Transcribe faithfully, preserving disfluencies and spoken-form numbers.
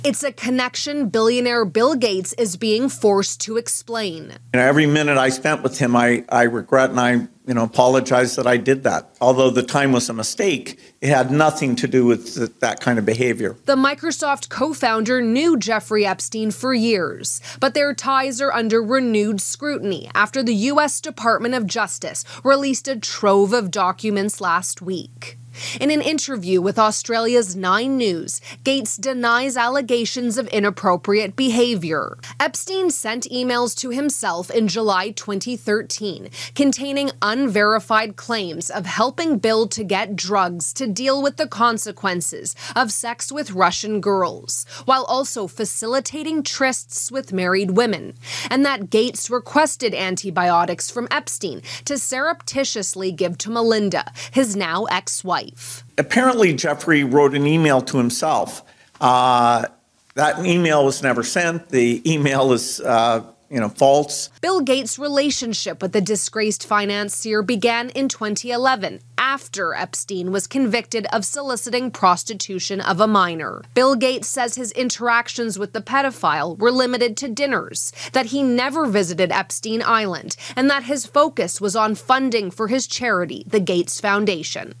It's a connection billionaire Bill Gates is being forced to explain. You know, every minute I spent with him, I, I regret and I, you know, apologize that I did that. Although the time was a mistake, it had nothing to do with th- that kind of behavior. The Microsoft co-founder knew Jeffrey Epstein for years, but their ties are under renewed scrutiny after the U S Department of Justice released a trove of documents last week. In an interview with Australia's Nine News, Gates denies allegations of inappropriate behavior. Epstein sent emails to himself in July twenty thirteen containing unverified claims of helping Bill to get drugs to deal with the consequences of sex with Russian girls, while also facilitating trysts with married women, and that Gates requested antibiotics from Epstein to surreptitiously give to Melinda, his now ex-wife. Apparently, Jeffrey wrote an email to himself. Uh, that email was never sent. The email is, uh, you know, false. Bill Gates' relationship with the disgraced financier began in twenty eleven, after Epstein was convicted of soliciting prostitution of a minor. Bill Gates says his interactions with the pedophile were limited to dinners, that he never visited Epstein Island, and that his focus was on funding for his charity, the Gates Foundation.